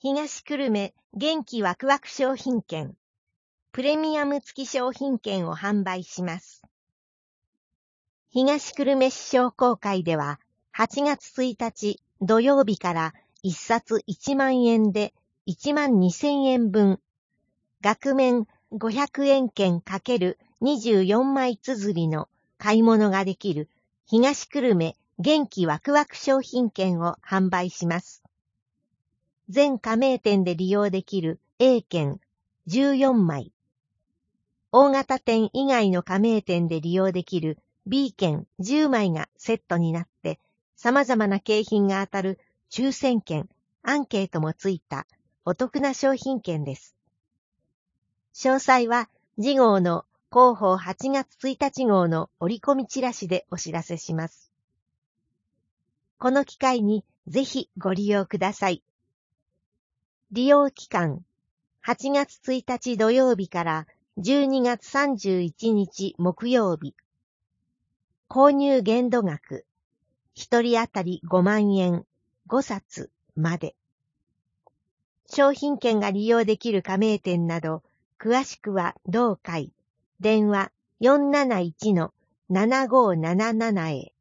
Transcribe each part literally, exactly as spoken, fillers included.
東久留米元気ワクワク商品券、プレミアム付き商品券を販売します。東久留米市商工会では、はちがつついたち土曜日からいっさついちまんえんでいちまんにせんえんぶん、額面ごひゃくえん券 ×にじゅうよんまい綴りの買い物ができる東久留米元気ワクワク商品券を販売します。全加盟店で利用できる A 券じゅうよんまい、大型店以外の加盟店で利用できる B 券じゅうまいがセットになって、様々な景品が当たる抽選券、アンケートもついたお得な商品券です。詳細は次号の広報はちがつついたち号の折り込みチラシでお知らせします。この機会にぜひご利用ください。利用期間、はちがつついたち土曜日からじゅうにがつさんじゅういちにち木曜日。購入限度額、ひとり当たりごまんえん、ごさつまで。商品券が利用できる加盟店など、詳しくは同会、電話 よんなないちのななごなななな へ。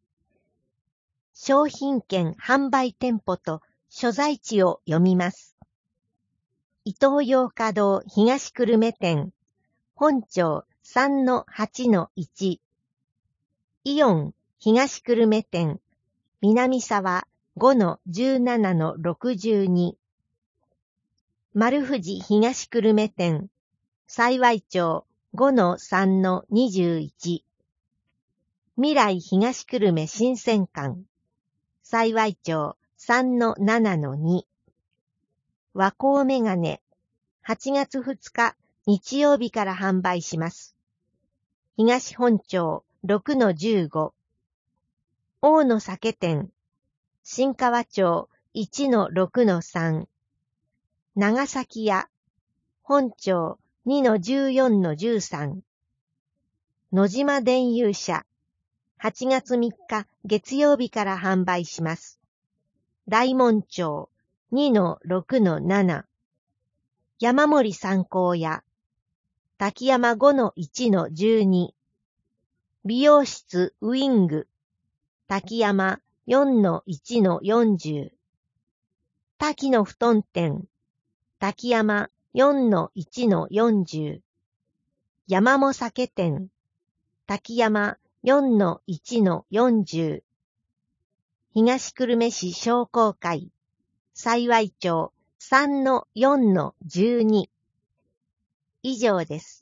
商品券販売店舗と所在地を読みます。イトーヨーカドー東久留米店、本町 さんのはちのいち、イオン東久留米店、南沢 ごのじゅうななのろくじゅうに、丸藤東久留米店、幸町 ごのさんのにじゅういち、未来東久留米新鮮館、幸町 さんのななのに、和光メガネ、はちがつふつか日曜日から販売します。東本町 ろくのじゅうご、大野酒店、新川町 いちのろくのさん、長崎屋、本町 にのじゅうよんのじゅうさん、野島電遊社、はちがつみっか月曜日から販売します。大門町 にのろくのなな、山森三幸屋、滝山 ごのいちのじゅうに、美容室ウィング、滝山 よんのいちのよんじゅう、滝の布団店、滝山 よんのいちのよんじゅう、山も酒店、滝山 よんのいちのよんじゅう、東久留米市商工会、幸町 さんのよんのじゅうに、以上です。